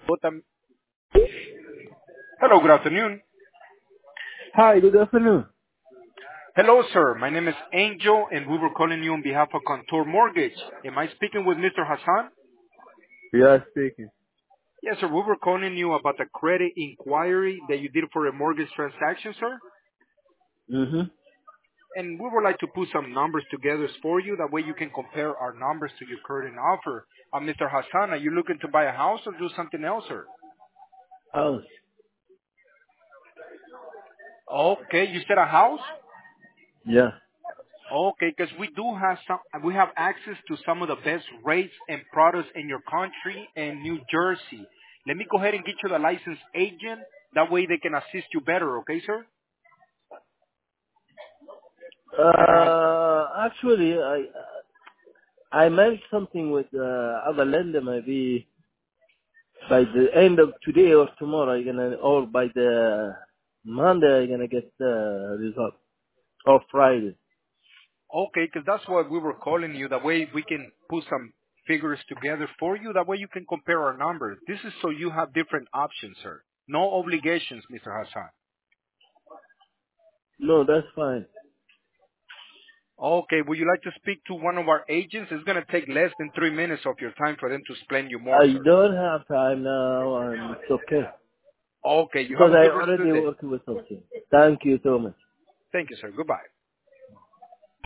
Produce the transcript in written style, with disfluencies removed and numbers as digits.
Hello, good afternoon. Hi, good afternoon. Hello, sir. My name is Angel, and we were calling you on behalf of Contour Mortgage. Am I speaking with Mr. Hassan? Yeah, speaking. Yes, sir. We were calling you about the credit inquiry that you did for a mortgage transaction, sir. Mm-hmm. And we would like to put some numbers together for you. That way you can compare our numbers to your current offer. Mr. Hassan, are you looking to buy a house or do something else, sir? House. Okay, you said a house? Yeah. Okay, because we have access to some of the best rates and products in your country and New Jersey. Let me go ahead and get you the licensed agent. That way they can assist you better. Okay, sir? Mr. Has. Actually, I managed something with other lender. Maybe by the end of today or tomorrow, I'm gonna, or by the Monday, I'm gonna get the result. Or Friday. Okay, because that's why we were calling you. That way we can put some figures together for you. That way you can compare our numbers. This is so you have different options, sir. No obligations, Mr. Hassan. No, that's fine. Okay, would you like to speak to one of our agents? It's going to take less than 3 minutes of your time for them to explain you more, I sir. don't have time now, and it's okay Okay, you have because a I good rest of already the day. work with something. Thank you so much. Thank you, sir. Goodbye.